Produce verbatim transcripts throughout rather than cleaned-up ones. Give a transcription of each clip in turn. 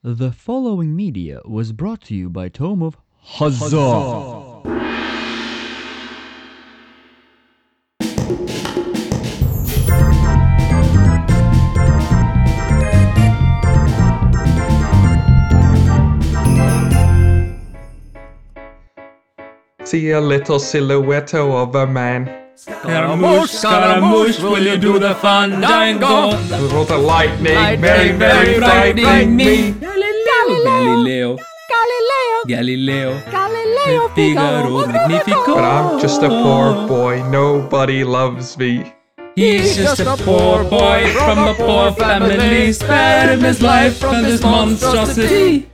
The following media was brought to you by Tome of Huzzah. See a little silhouette of a man. Scaramouche, Scaramouche, will you do the fandango? With the lightning, Lightning, very, very frightening frightening me. Galileo, Galileo, Galileo, Galileo, Figaro, Magnifico. But I'm just a poor boy, nobody loves me. He's just a poor boy from a poor family. Spare him his life from this monstrosity.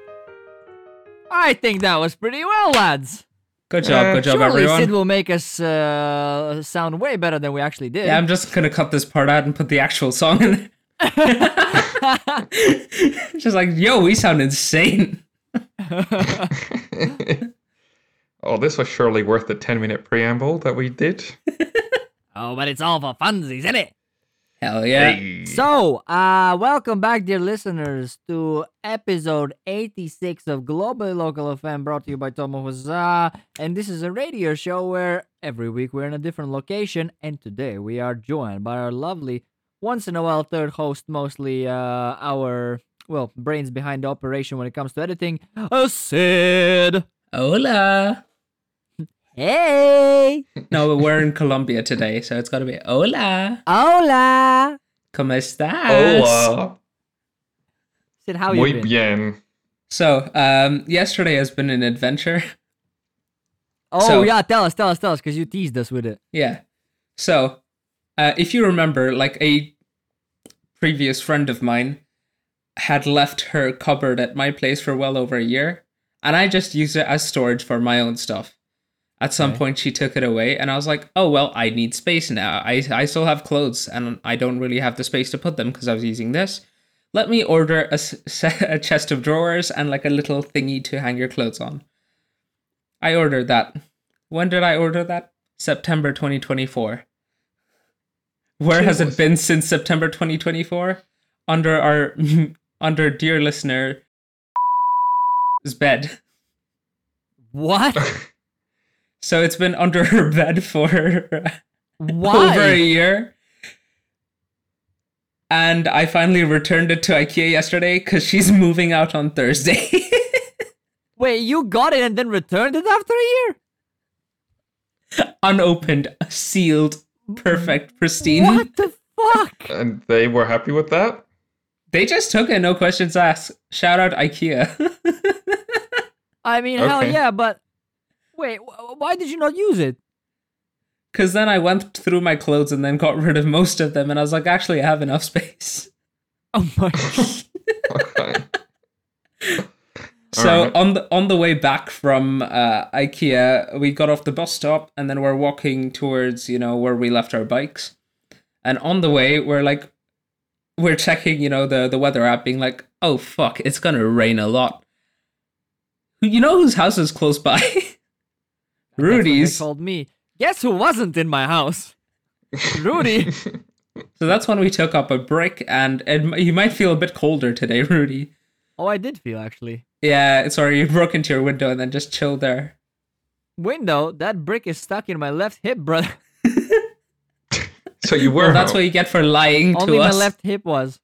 I think that was pretty well, lads. Good job, Uh, good job, Surely everyone. Sid will make us uh, sound way better than we actually did. Yeah, I'm just gonna cut this part out and put the actual song in. Just like, yo, we sound insane. Oh, this was surely worth the ten minute preamble that we did. Oh, but it's all for funsies, isn't it? Hell yeah. Hey. So, uh, welcome back, dear listeners, to episode eighty-six of Globally Local F M, brought to you by Tomo Huzzah. And this is a radio show where every week we're in a different location, and today we are joined by our lovely, once in a while, third host, mostly uh, our, well, brains behind the operation when it comes to editing, uh, Sid. Hola. Hey. No, we're in Colombia today, so it's gotta be hola. Hola. ¿Cómo estás? Hola. Sid, how you Muy been? bien. So, um, yesterday has been an adventure. Oh, So- yeah, tell us, tell us, tell us, because you teased us with it. Yeah. So, uh, if you remember, like a previous friend of mine had left her cupboard at my place for well over a year, and I just used it as storage for my own stuff. At some Okay. point, she took it away, and I was like, oh, well, I need space now. I, I still have clothes, and I don't really have the space to put them because I was using this. Let me order a, s- a chest of drawers and like a little thingy to hang your clothes on. I ordered that. When did I order that? September twenty twenty-four. Where has Jesus. it been since September twenty twenty-four? Under our, under dear listener's bed. What? So it's been under her bed for Why? over a year. And I finally returned it to IKEA yesterday because she's moving out on Thursday. Wait, you got it and then returned it after a year? Unopened, sealed, perfect, pristine. What the fuck? And they were happy with that? They just took it, no questions asked. Shout out IKEA. I mean, hell Okay. yeah, but wait, wh- why did you not use it? Because then I went through my clothes and then got rid of most of them. And I was like, actually, I have enough space. Oh my god. Okay. So Alright. on the on the way back from uh, IKEA, we got off the bus stop and then we're walking towards, you know, where we left our bikes. And on the way, we're like, we're checking, you know, the, the weather app, being like, oh fuck, it's gonna rain a lot. You know whose house is close by? That's what Rudy's. they called me. Guess who wasn't in my house? Rudy. So that's when we took up a brick, and it, you might feel a bit colder today, Rudy. Oh, I did feel actually. Yeah, sorry, you broke into your window and then just chilled there. Window, that brick is stuck in my left hip, brother. So you were Well, that's home. what you get for lying Only to my us. left hip was.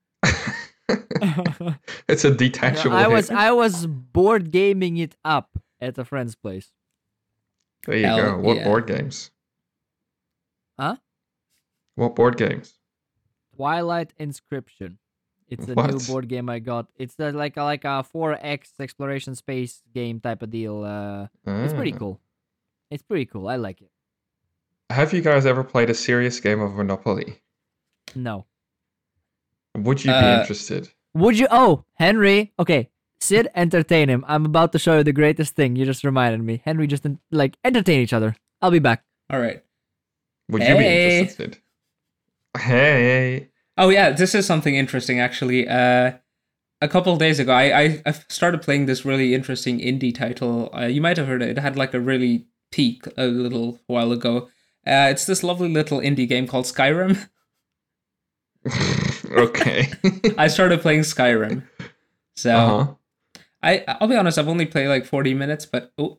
It's a detachable I was hip. I was board gaming it up at a friend's place. There you Hell go. What yeah. board games? Huh? What board games? Twilight Inscription. It's a new What? board game I got. It's uh, like a, like a four X exploration space game type of deal. Uh, it's pretty Ah. cool. It's pretty cool. I like it. Have you guys ever played a serious game of Monopoly? No. Would you be Uh, interested? Would you? Oh, Henry. Okay, Sid, entertain him. I'm about to show you the greatest thing. You just reminded me. Henry, just en- like entertain each other. I'll be back. All right. Would you be Hey. interested? Hey. Oh yeah, this is something interesting actually. Uh, a couple of days ago, I, I I started playing this really interesting indie title. Uh, you might have heard it. It had like a really peak a little while ago. Uh, it's this lovely little indie game called Skyrim. Okay. I started playing Skyrim. So Uh-huh. I I'll be honest, I've only played like forty minutes, but oh,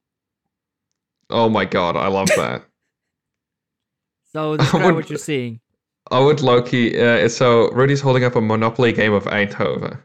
Oh my god, I love that. So I describe what would, you're seeing. I would Loki. Uh, so Rudy's holding up a Monopoly game of Eindhoven.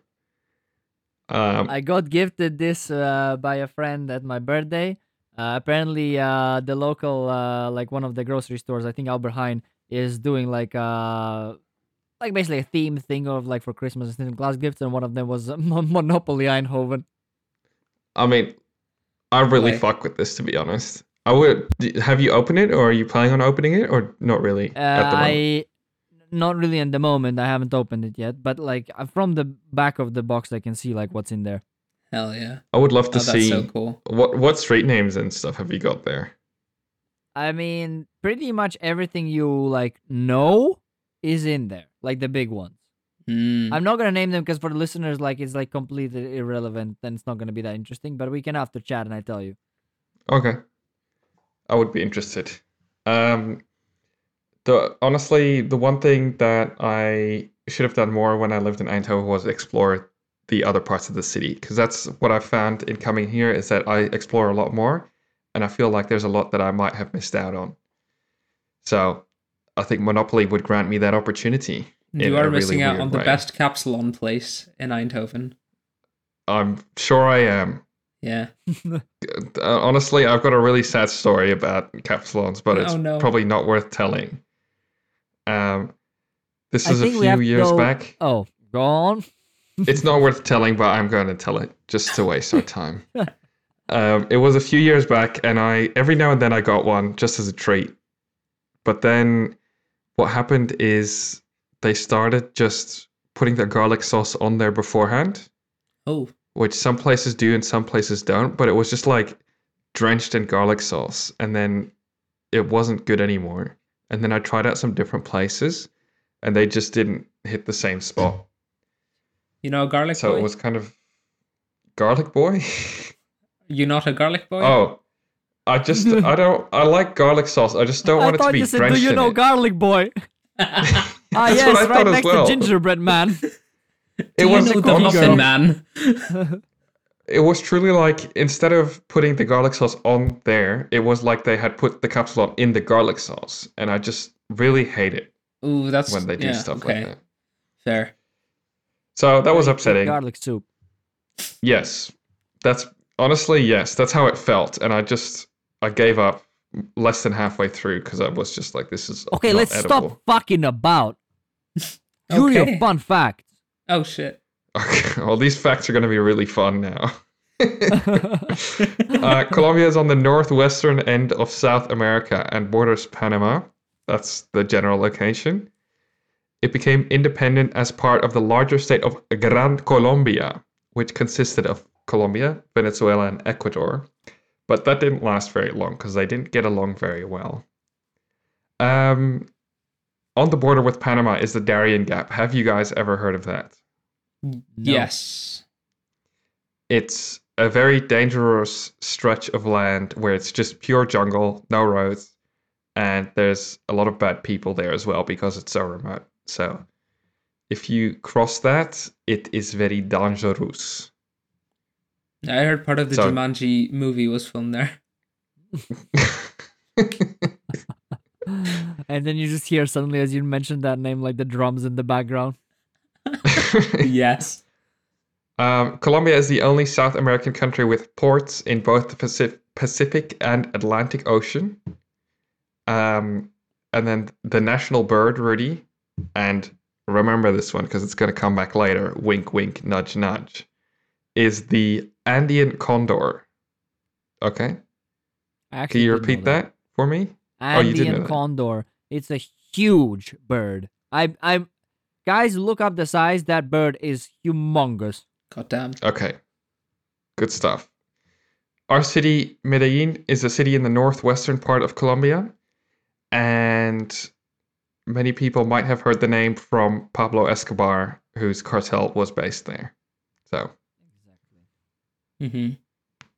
Um, I got gifted this uh, by a friend at my birthday. Uh, apparently, uh, the local, uh, like one of the grocery stores, I think Albert Heijn, is doing like uh like basically a theme thing of like for Christmas and glass gifts, and one of them was uh, Mon- Monopoly Eindhoven. I mean, I really boy. fuck with this to be honest. I would. d- Have you opened it, or are you planning on opening it, or not really Uh, at the moment? I not really in the moment. I haven't opened it yet, but like uh, from the back of the box, I can see like what's in there. Hell yeah. I would love to Oh, that's so see cool. what what street names and stuff have you got there. I mean, pretty much everything you like know is in there, like the big ones. Mm. I'm not gonna name them because for the listeners, like it's like completely irrelevant, and it's not gonna be that interesting. But we can after chat, and I tell you. Okay, I would be interested. Um, the honestly, the one thing that I should have done more when I lived in Eindhoven was explore the other parts of the city, because that's what I found in coming here is that I explore a lot more, and I feel like there's a lot that I might have missed out on. So I think Monopoly would grant me that opportunity in You are a really missing out weird on the way. best Capsalon place in Eindhoven. I'm sure I am. Yeah. Uh, honestly, I've got a really sad story about capsulons, but it's Oh, no. probably not worth telling. Um, this I was a think we have few to years go. back. Oh, go on. It's not worth telling, but I'm going to tell it just to waste our time. Um, it was a few years back, and I every now and then I got one just as a treat. But then what happened is they started just putting their garlic sauce on there beforehand, Oh. which some places do and some places don't. But it was just like drenched in garlic sauce, and then it wasn't good anymore. And then I tried out some different places, and they just didn't hit the same spot. You know a garlic So boy? it was kind of garlic boy. You not a garlic boy? Oh, I just I don't I like garlic sauce. I just don't I want it to thought be you said, "Do drenched you in know it. Garlic Boy?" Ah, That's yes, what I right thought as next well. to Gingerbread Man. It Do you was know the honestly, Muffin Man? it was truly like instead of putting the garlic sauce on there, it was like they had put the capsule in the garlic sauce, and I just really hate it Ooh, that's when they do yeah, stuff okay. like that. Fair. So that was Very thick upsetting. garlic soup. Yes, that's honestly yes, that's how it felt, and I just I gave up less than halfway through because I was just like, this is Okay, not let's edible. stop fucking about. Do your Okay. fun fact. Oh shit. Okay, well, these facts are going to be really fun now. uh, Colombia is on the northwestern end of South America and borders Panama. That's the general location. It became independent as part of the larger state of Gran Colombia, which consisted of Colombia, Venezuela, and Ecuador. But that didn't last very long because they didn't get along very well. Um, on the border with Panama is the Darien Gap. Have you guys ever heard of that? No. Yes. It's a very dangerous stretch of land where it's just pure jungle, no roads, and there's a lot of bad people there as well because it's so remote. So if you cross that, it is very dangerous. I heard part of the So- Jumanji movie was filmed there. And then you just hear suddenly as you mentioned that name, like the drums in the background. Yes. um, Colombia is the only South American country with ports in both the Pacific, Pacific and Atlantic Ocean. Um, and then the national bird, Rudy, and remember this one because it's going to come back later, wink, wink, nudge, nudge, is the Andean condor. Okay? I Can actually you did know repeat that for me? Oh, you did know Andean that. condor. It's a huge bird. I, I, guys, look up the size. That bird is humongous. God damn. Okay. Good stuff. Our city, Medellin, is a city in the northwestern part of Colombia. And many people might have heard the name from Pablo Escobar, whose cartel was based there. So, Exactly. Mm-hmm.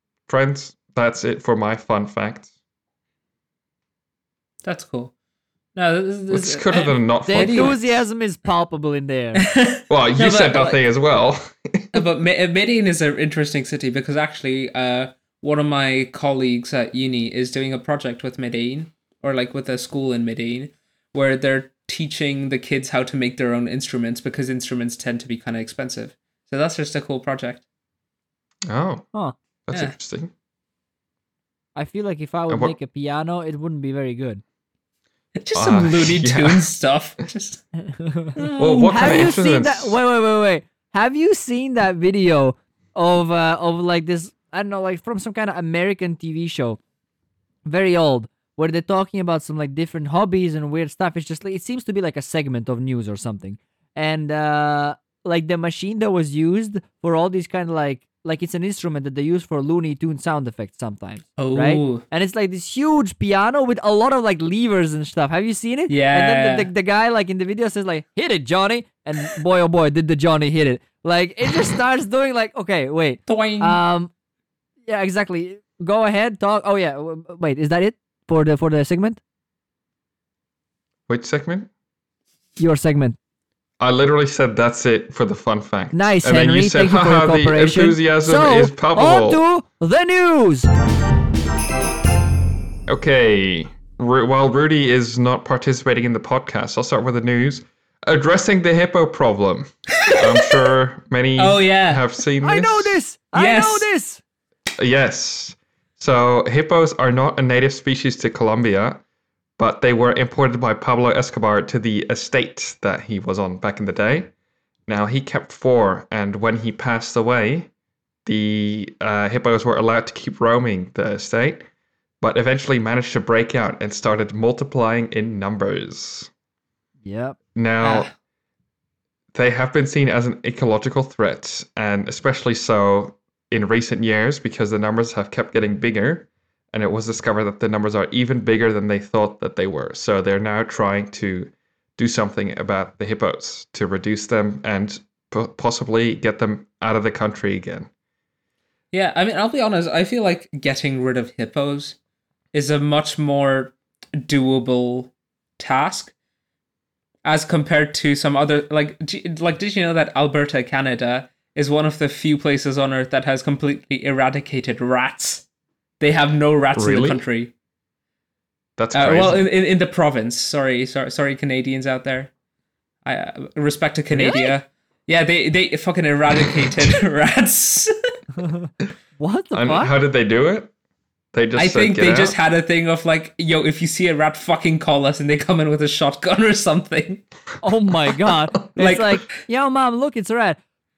friends, that's it for my fun facts. That's cool. No, this, this, It's could than not The fun. enthusiasm is palpable in there. Well, you No, said but, nothing like- as well. but Me- Medellin is an interesting city because actually, uh, one of my colleagues at uni is doing a project with Medellin, or like with a school in Medellin, where they're teaching the kids how to make their own instruments because instruments tend to be kind of expensive. So that's just a cool project. Oh, Huh. that's Yeah. interesting. I feel like if I would And what- make a piano, it wouldn't be very good. Just some Uh, Looney yeah. Tunes stuff. Just Well, what Have kind of you seen that? instruments? Wait, wait, wait, wait. Have you seen that video of uh, of like this? I don't know, like from some kind of American T V show, very old, where they're talking about some like different hobbies and weird stuff. It's just like it seems to be like a segment of news or something, and uh, like the machine that was used for all these kind of like like it's an instrument that they use for Looney Tune sound effects sometimes. oh, Right? And it's like this huge piano with a lot of like levers and stuff. Have you seen it? And then the, Yeah. the, the guy like in the video says like, hit it, Johnny. And boy, oh boy, did the Johnny hit it. Like it just starts doing like, okay, wait. Doing. Um, yeah, exactly. Go ahead, talk. Oh yeah, w- wait, is that it for the for the segment? Which segment? Your segment. I literally said that's it for the fun fact. Nice, and then Henry. you said, Thank you for your haha, the cooperation. enthusiasm So, is palpable. on to the news. Okay. Ru- While Rudy is not participating in the podcast, I'll start with the news. Addressing the hippo problem. I'm sure many Oh, yeah. have seen this. I know this. I Yes. know this. Yes. So hippos are not a native species to Colombia, but they were imported by Pablo Escobar to the estate that he was on back in the day. Now, he kept four, and when he passed away, the uh, hippos were allowed to keep roaming the estate, but eventually managed to break out and started multiplying in numbers. Yep. Now, Ah. they have been seen as an ecological threat, and especially so in recent years because the numbers have kept getting bigger, and it was discovered that the numbers are even bigger than they thought that they were. So they're now trying to do something about the hippos to reduce them and po- possibly get them out of the country again. Yeah, I mean, I'll be honest. I feel like getting rid of hippos is a much more doable task as compared to some other like d- like. Did you know that Alberta, Canada, is one of the few places on Earth that has completely eradicated rats? They have no rats in Really? the country. That's Uh, crazy. well, in, in in the province. Sorry, sorry, sorry, Canadians out there. I uh, respect to Canada. Yeah, they they fucking eradicated rats. What the and fuck? how did they do it? They just I said, think "Get they out"? just had a thing of like, yo, if you see a rat, fucking call us, and they come in with a shotgun or something. Oh my god. Like- It's like, yo, mom, look, it's a rat.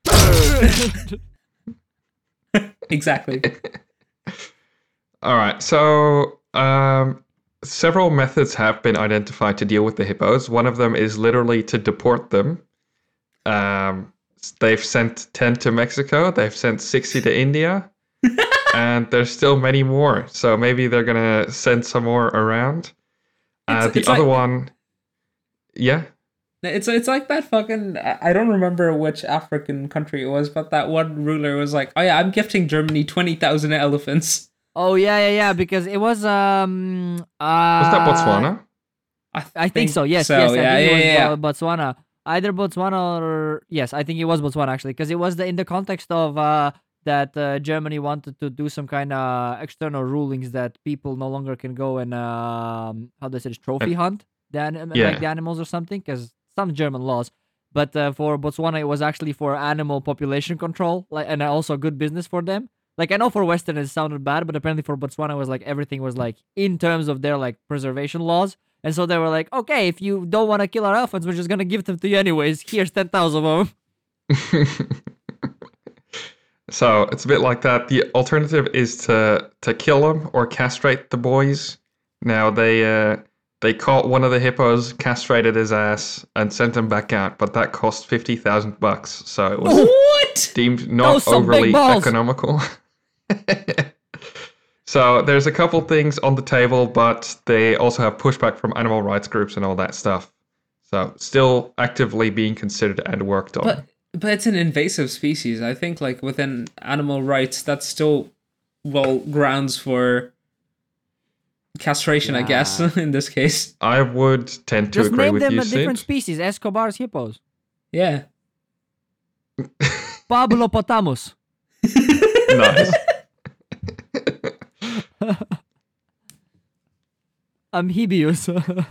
Exactly. All right. So, um, several methods have been identified to deal with the hippos. One of them is literally to deport them. Um, they've sent ten to Mexico. They've sent sixty to India, and there's still many more. So maybe they're gonna send some more around. Uh, It's- the it's other like- one, yeah. It's it's like that fucking. I I don't remember which African country it was, but that one ruler was like, oh yeah, I'm gifting Germany twenty thousand elephants. Oh yeah, yeah, yeah. Because it was um. Uh, Was that Botswana? I, I think so. Yes, so, yes. I yeah, think yeah, it was yeah. Bo- Botswana. Either Botswana or yes, I think it was Botswana actually, because it was the in the context of uh that uh, Germany wanted to do some kind of external rulings that people no longer can go and um how do they say this, trophy hunt the anim- Yeah. like the animals or something, because some German laws. But uh, for Botswana, it was actually for animal population control, like, and also good business for them. Like I know for Western it sounded bad, but apparently for Botswana it was like everything was like in terms of their like preservation laws. And so they were like, okay, if you don't want to kill our elephants, we're just gonna give them to you anyways. Here's ten thousand of them. So it's a bit like that. The alternative is to to kill them or castrate the boys. Now they uh, they caught one of the hippos, castrated his ass, and sent him back out. But that cost fifty thousand bucks. So it was What? deemed not Those some big overly balls. economical. So there's a couple things on the table, but they also have pushback from animal rights groups and all that stuff. So still actively being considered and worked on. But but it's an invasive species. I think like within animal rights, that's still well grounds for castration, I guess, Yeah. in this case. I would tend to Just agree name with them you, a different Sid. species. Escobar's hippos. Yeah. Pablopotamus. Nice. Amphibious.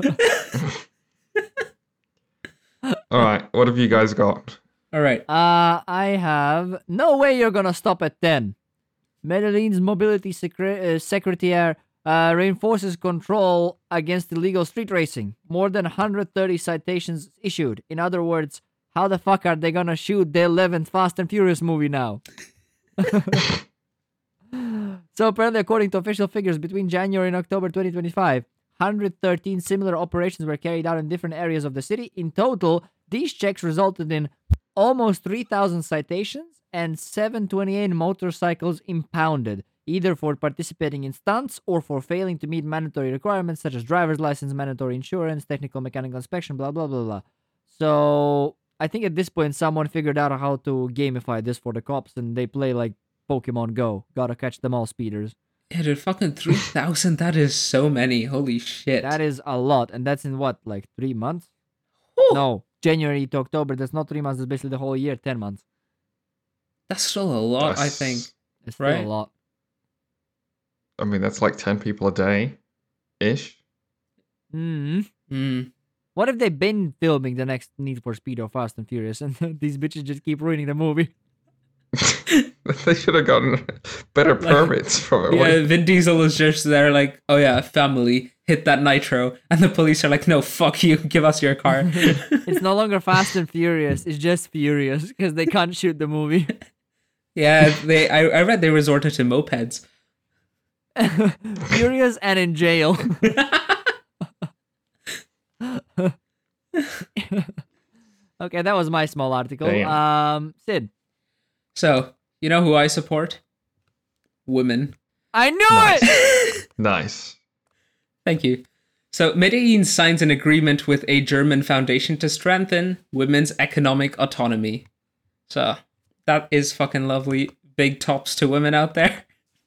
All right, what have you guys got? All right. Uh, I have no way you're gonna stop at ten. Medellin's mobility secre- uh, secretary uh, reinforces control against illegal street racing. More than one hundred thirty citations issued. In other words, how the fuck are they gonna shoot the eleventh Fast and Furious movie now? So apparently, according to official figures, between January and October twenty twenty-five, one hundred thirteen similar operations were carried out in different areas of the city. In total, these checks resulted in almost three thousand citations and seven hundred twenty-eight motorcycles impounded, either for participating in stunts or for failing to meet mandatory requirements such as driver's license, mandatory insurance, technical mechanical inspection, blah, blah, blah, blah. So I think at this point, someone figured out how to gamify this for the cops, and they play like Pokemon Go. Gotta catch them all, speeders. Yeah, dude, fucking three thousand. That is so many. Holy shit. That is a lot, and that's in what, like three months? Whew. No, January to October. That's not three months. That's basically the whole year, ten months. That's still a lot, I That's- think. It's still Right. a lot. I mean, that's like ten people a day ish. Hmm. Hmm. What if they've been filming the next Need for Speed or Fast and Furious, and these bitches just keep ruining the movie? They should have gotten better permits from it. Yeah, Vin Diesel is just there like, oh yeah, family, hit that nitro. And the police are like, no, fuck you, give us your car. It's no longer Fast and Furious. It's just Furious because they can't shoot the movie. Yeah, they. I, I read they resorted to mopeds. Furious and in jail. Okay, that was my small article. Damn. Um, Sid. So, you know who I support? Women. I knew Nice. it! Nice. Thank you. So, Medellin signs an agreement with a German foundation to strengthen women's economic autonomy. So, that is fucking lovely. Big tops to women out there.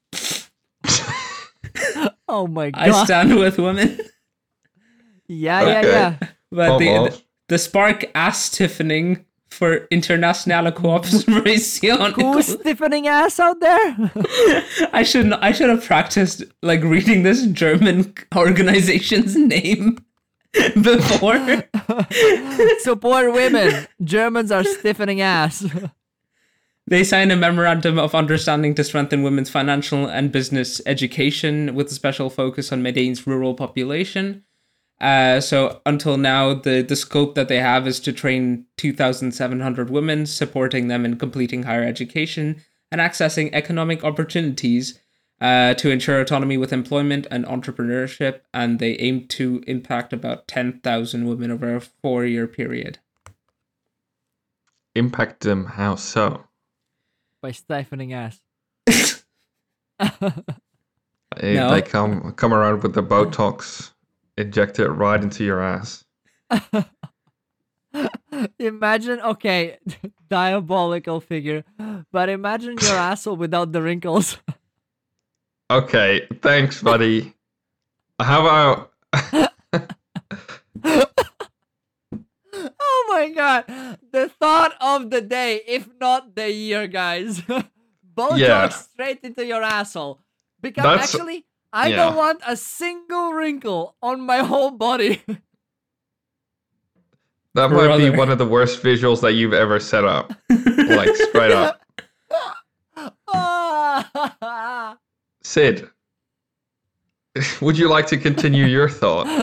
Oh my god. I stand with women. Yeah, yeah, Okay. yeah. But the, Almost. the spark ass stiffening for Internationale Cooperation. Who's stiffening ass out there? I should I should have practiced like reading this German organization's name before. Support women. Germans are stiffening ass. They signed a memorandum of understanding to strengthen women's financial and business education with a special focus on Medellin's rural population. Uh, so until now, the, the scope that they have is to train two thousand seven hundred women, supporting them in completing higher education and accessing economic opportunities uh, to ensure autonomy with employment and entrepreneurship. And they aim to impact about ten thousand women over a four-year period. Impact them how so? By stifling ass. If No. they come come around with the Botox, inject it right into your ass. Imagine, okay, diabolical figure, but imagine your asshole without the wrinkles. Okay, thanks, buddy. How about Oh my god, the thought of the day, if not the year, guys. Botox Yeah. straight into your asshole. Because That's- actually, I yeah. don't want a single wrinkle on my whole body. that might be Brother. one of the worst visuals that you've ever set up? Like straight up. Ah. Sid, would you like to continue your thought?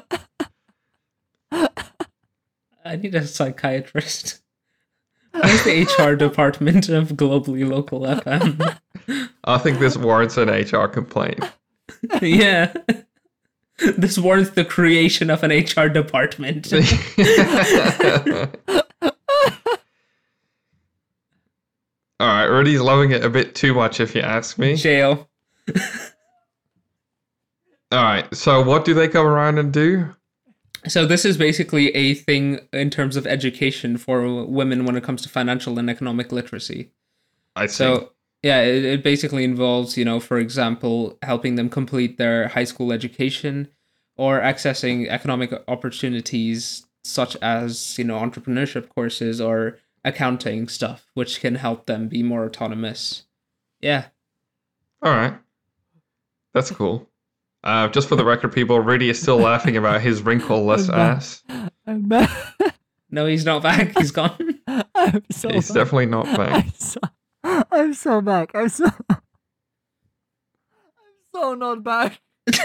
I need a psychiatrist. Where's the H R department of Globally Local F M? I think this warrants an H R complaint. Yeah. This warrants the creation of an H R department. All right, Rudy's loving it a bit too much, if you ask me. Jail. All right, so what do they come around and do? So this is basically a thing in terms of education for women when it comes to financial and economic literacy. I see. So Yeah, it, it basically involves, you know, for example, helping them complete their high school education or accessing economic opportunities such as, you know, entrepreneurship courses or accounting stuff, which can help them be more autonomous. Yeah. All right. That's cool. Uh, just for the record, people, Rudy is still laughing about his wrinkleless I'm back. ass. I'm back. No, he's not back. He's gone. I'm so He's back. definitely not back. I'm so, I'm so back. I'm so, I'm so not back. It's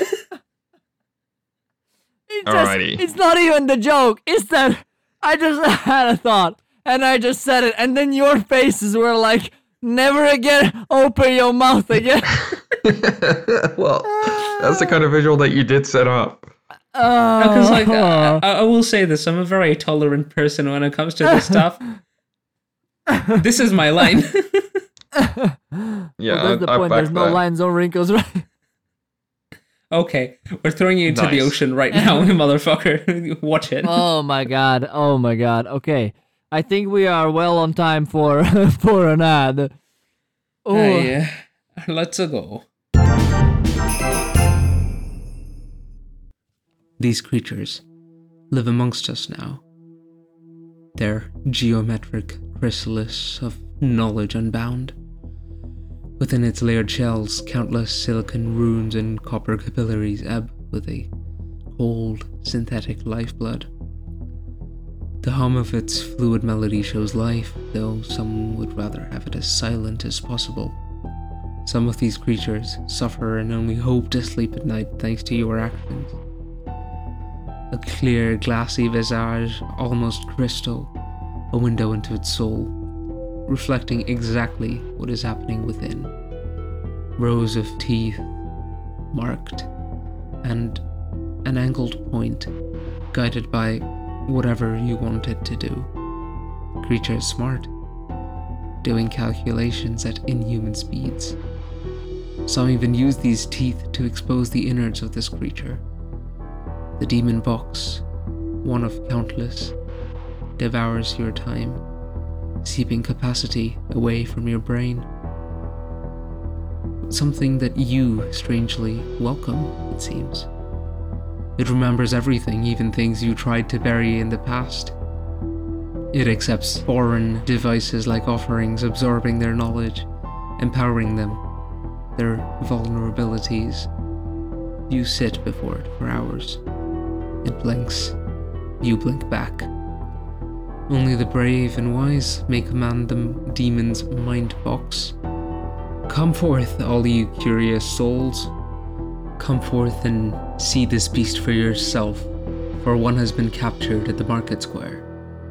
just, Alrighty. it's not even the joke. It's that I just had a thought and I just said it, and then your faces were like, "Never again, open your mouth again." Well, that's the kind of visual that you did set up. Oh, Because, like, I, I will say this: I'm a very tolerant person when it comes to this stuff. This is my line. Yeah, well, that's the I, I point. back There's no that. lines, no wrinkles, right? Okay, we're throwing you into the Nice. ocean right now, you motherfucker. Watch it. Oh my god! Oh my god! Okay, I think we are well on time for for an ad. Oh, Hey, uh, let's go. These creatures live amongst us now. Their geometric chrysalis of knowledge unbound. Within its layered shells, countless silicon runes and copper capillaries ebb with a cold, synthetic lifeblood. The hum of its fluid melody shows life, though some would rather have it as silent as possible. Some of these creatures suffer and only hope to sleep at night thanks to your actions. A clear, glassy visage, almost crystal, a window into its soul, reflecting exactly what is happening within. Rows of teeth, marked, and an angled point, guided by whatever you want it to do. Creature smart, doing calculations at inhuman speeds. Some even use these teeth to expose the innards of this creature. The demon box, one of countless, devours your time, seeping capacity away from your brain. Something that you strangely welcome, it seems. It remembers everything, even things you tried to bury in the past. It accepts foreign devices like offerings, absorbing their knowledge, empowering them, their vulnerabilities. You sit before it for hours. It blinks. You blink back. Only the brave and wise may command the demon's mind box. Come forth, all you curious souls. Come forth and see this beast for yourself, for one has been captured at the market square.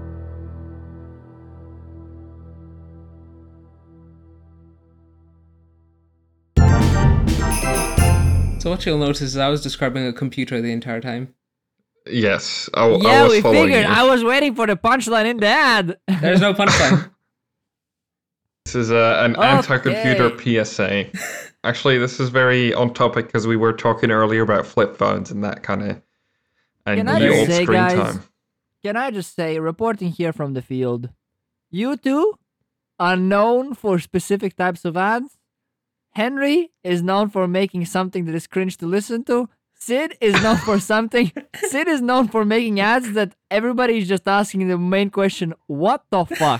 So what you'll notice is I was describing a computer the entire time. Yes, I, I yeah, was we following figured. you. I was waiting for the punchline in the ad. There's no punchline. This is a, an Okay. anti-computer P S A. Actually, this is very on topic because we were talking earlier about flip phones and that kind of and Can I the just old say, screen guys, time. Can I just say, reporting here from the field, you two are known for specific types of ads. Henry is known for making something that is cringe to listen to. Sid is known for something. Sid is known for making ads that everybody is just asking the main question, what the fuck?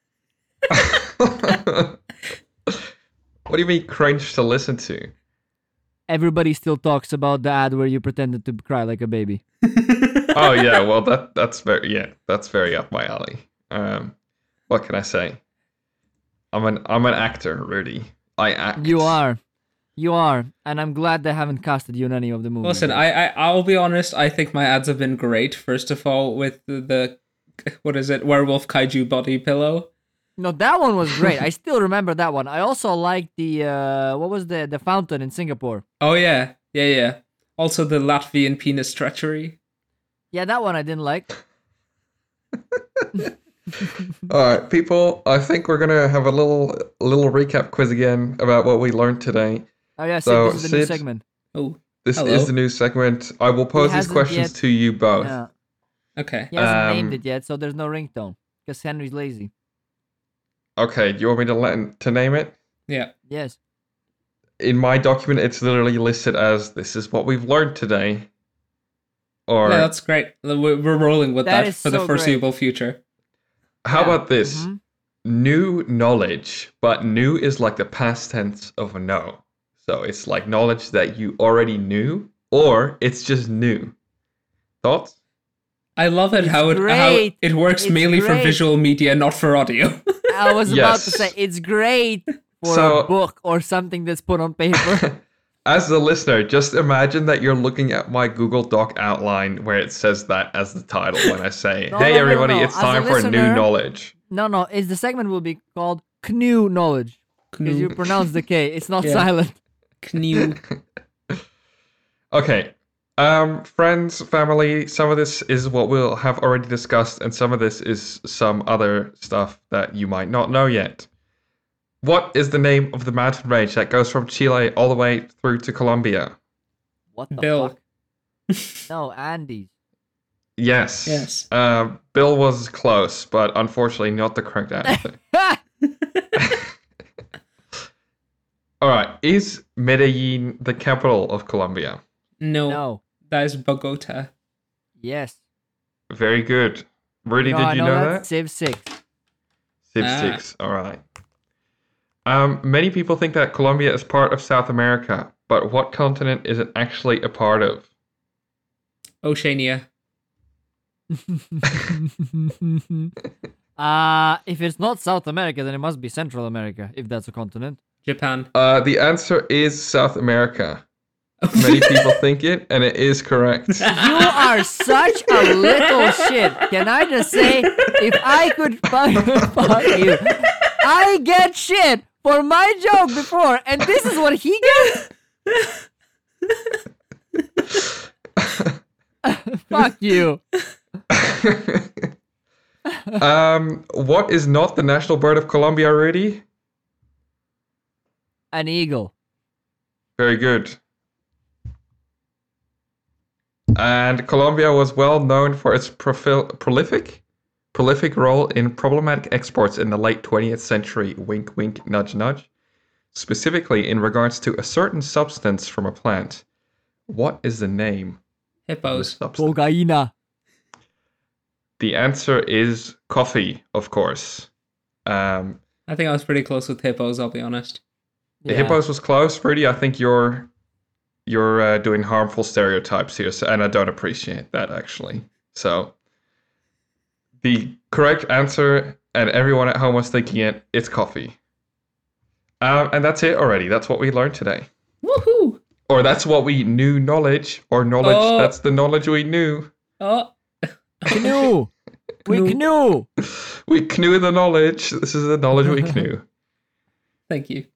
What do you mean cringe to listen to? Everybody still talks about the ad where you pretended to cry like a baby. Oh yeah, well that that's very yeah, that's very up my alley. Um, what can I say? I'm an I'm an actor, Rudy. I act. You are. You are. And I'm glad they haven't casted you in any of the movies. Listen, I, I I'll be honest. I think my ads have been great. First of all, with the, the what is it, werewolf kaiju body pillow. No, that one was great. I still remember that one. I also liked the, uh, what was the, the fountain in Singapore? Oh yeah, yeah, yeah. Also the Latvian penis treachery. Yeah, that one I didn't like. All right, people. I think we're gonna have a little little recap quiz again about what we learned today. Oh yeah, Sid, So, this is the new Sid- segment. Oh, This Hello. is the new segment. I will pose these hasn't questions yet- to you both. Yeah. okay. He hasn't Um, named it yet, so there's no ringtone. Because Henry's lazy. Okay, do you want me to let to name it? Yeah. Yes. In my document, it's literally listed as this is what we've learned today. Or Yeah, that's great. We're we're rolling with That that, is for the so great. foreseeable future. how Yeah. about this? Mhm. New knowledge, but new is like the past tense of know. So it's like knowledge that you already knew, or it's just new. Thoughts? I love it It's how it how great. it works It's mainly for great. visual media, not for audio. I was about to Yes. say it's great for So- a book or something that's put on paper. As the listener, just imagine that you're looking at my Google Doc outline where it says that as the title when I say, No, hey, no, no, everybody, no. it's As a time for new listener- knowledge. No, no, it's the segment will be called C N U knowledge because you Knu, pronounce the K. It's not Yeah. silent. knu. Okay. Um, friends, family, some of this is what we'll have already discussed, and some of this is some other stuff that you might not know yet. What is the name of the mountain range that goes from Chile all the way through to Colombia? What the Bill. fuck? No, Andes. Yes. Yes. Uh, Bill was close, but unfortunately not the correct answer. All right. Is Medellin the capital of Colombia? No, No. that is Bogota. Yes. Very good. Rudy, No, did I you know, know that's that? Civ six. Civ Ah. six. All right. Um, many people think that Colombia is part of South America, but what continent is it actually a part of? Oceania. uh, if it's not South America, then it must be Central America, if that's a continent. Japan. Uh, the answer is South America. Many people think it, and it is correct. You are such a little shit. Can I just say, if I could fuck, fuck you, I get shit for my joke before, and this is what he gets? Fuck you. um, what is not the national bird of Colombia, Rudy? An eagle. Very good. And Colombia was well known for its profil- prolific, prolific role in problematic exports in the late twentieth century. Wink, wink, nudge, nudge. Specifically in regards to a certain substance from a plant. What is the name of the Hippos. substance? Cocaina. The answer is coffee, of course. Um, I think I was pretty close with hippos, I'll be honest. the Yeah. hippos was close, Rudy. I think you're you're uh, doing harmful stereotypes here, so, and I don't appreciate that actually. So the correct answer, and everyone at home was thinking it, it's coffee. Um, and that's it already. That's what we learned today. Woohoo! Or that's what we knew knowledge, or knowledge, Oh. that's the knowledge we knew. Oh, Canoe. We Canoe. canoe. We knew the knowledge. This is the knowledge we knew. thank you.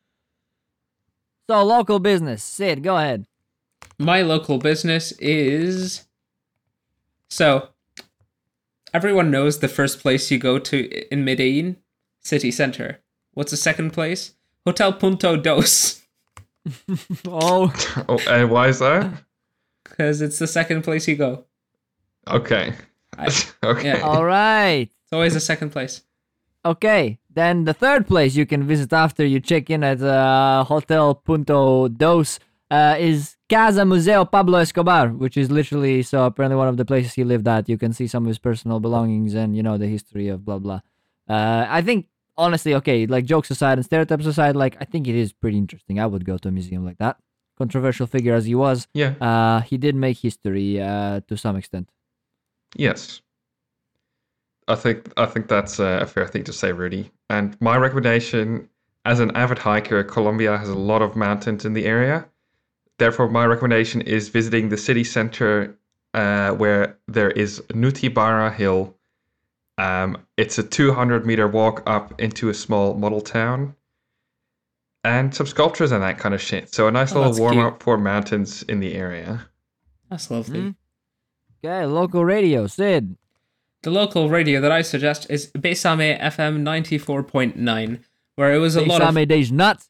So, local business. Sid, go ahead. My local business is. So, everyone knows the first place you go to in Medellin, city center. What's the second place? Hotel Punto Dos, Oh, Oh, and why is that? because it's the second place you go. Okay. I- okay. yeah. all right. It's always the second place. Okay, then the third place you can visit after you check in at uh, Hotel Punto Dos uh, is Casa Museo Pablo Escobar, which is literally, so apparently one of the places he lived at. You can see some of his personal belongings and, you know, the history of blah, blah. Uh, I think, honestly, okay, like jokes aside and stereotypes aside, like, I think it is pretty interesting. I would go to a museum like that. Controversial figure as he was, Yeah. uh, he did make history uh, to some extent. Yes. I think I think that's a fair thing to say, Rudy. And my recommendation, as an avid hiker, Colombia has a lot of mountains in the area. Therefore, my recommendation is visiting the city center, uh, where there is Nutibara Hill. Um, it's a two hundred meter walk up into a small model town, and some sculptures and that kind of shit. So a nice Oh, little that's warm cute. up for mountains in the area. That's lovely. Mhm. Okay, local radio. Sid. The local radio that I suggest is Besame F M ninety-four point nine, where it was a lot of... Besame Days Nuts.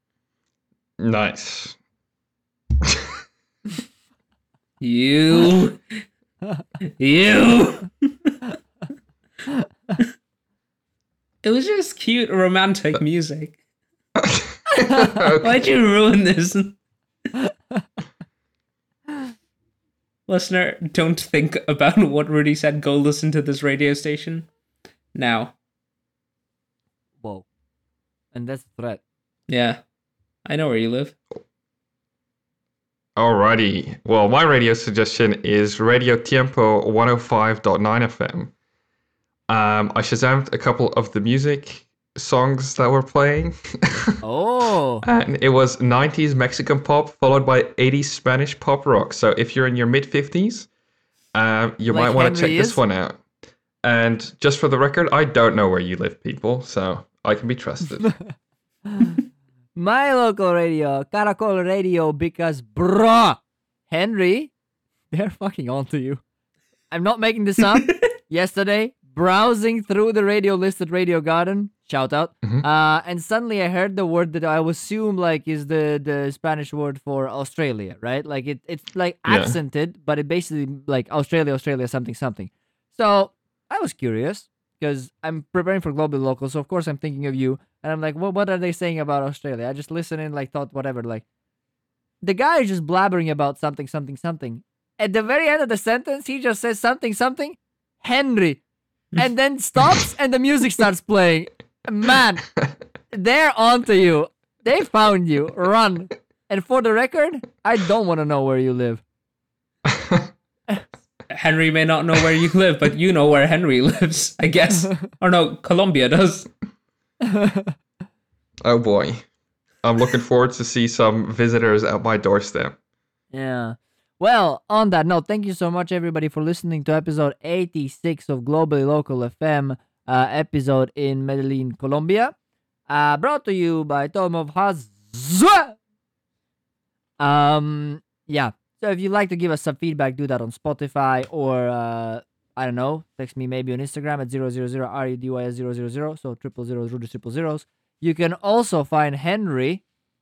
Nice. You... you... It was just cute, romantic music. Why'd you ruin this? Listener, don't think about what Rudy said. Go listen to this radio station now. Whoa. And that's a threat. Yeah. I know where you live. Alrighty. Well, my radio suggestion is Radio Tiempo one oh five point nine F M. Um, I shazammed a couple of the music songs that were playing. Oh. And it was nineties Mexican pop followed by eighties Spanish pop rock. So if you're in your mid fifties, um, you Like might want to check Henry this is? one out. And just for the record, I don't know where you live, people, so I can be trusted. My local radio, Caracol Radio, because bruh, Henry, they're fucking on to you. I'm not making this up. Yesterday, browsing through the radio list at Radio Garden, shout out, Mhm. uh, and suddenly I heard the word that I would assume like is the, the Spanish word for Australia, right? Like it, it's like Yeah. accented, but it basically like Australia, Australia, something, something. So I was curious because I'm preparing for Global Local, so of course I'm thinking of you, and I'm like, well, what are they saying about Australia? I just listened in, like, thought whatever, like, the guy is just blabbering about something, something, something. At the very end of the sentence, he just says something, something, Henry, and then stops, and the music starts playing. Man, they're onto you. They found you. Run. And for the record, I don't want to know where you live. Henry may not know where you live, but you know where Henry lives, I guess. Or no, Colombia does. Oh boy. I'm looking forward to see some visitors at my doorstep. Yeah. Well, on that note, thank you so much, everybody, for listening to episode eighty-six of Globally Local F M, uh, episode in Medellin, Colombia. Uh, brought to you by Tom of Haz. Um, yeah. So if you'd like to give us some feedback, do that on Spotify or, uh, I don't know, text me maybe on Instagram at zero zero zero R U D Y S zero zero zero, so triple zeros, Rudy triple zeros. You can also find Henry.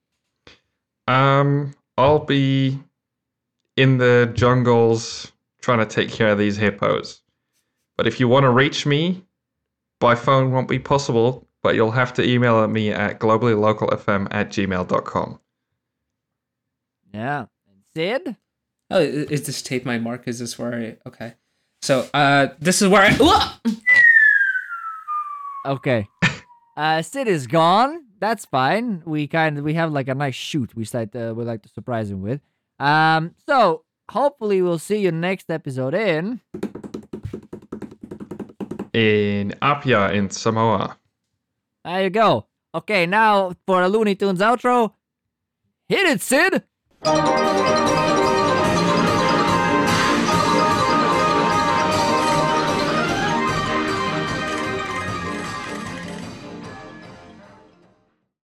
Um, I'll be in the jungles trying to take care of these hippos. But if you want to reach me, by phone won't be possible, but you'll have to email me at globallylocalfm at gmail dot com. Yeah. And Sid? Oh, i- is this tape my mark? Is this where I... Okay. So, uh, this is where I... Whoa! Okay. Uh, Sid is gone. That's fine. We kind of we have like a nice shoot we start uh, we like to surprise him with. Um, so hopefully we'll see you next episode in. In Apia in Samoa. There you go. Okay, now for a Looney Tunes outro. Hit it, Sid.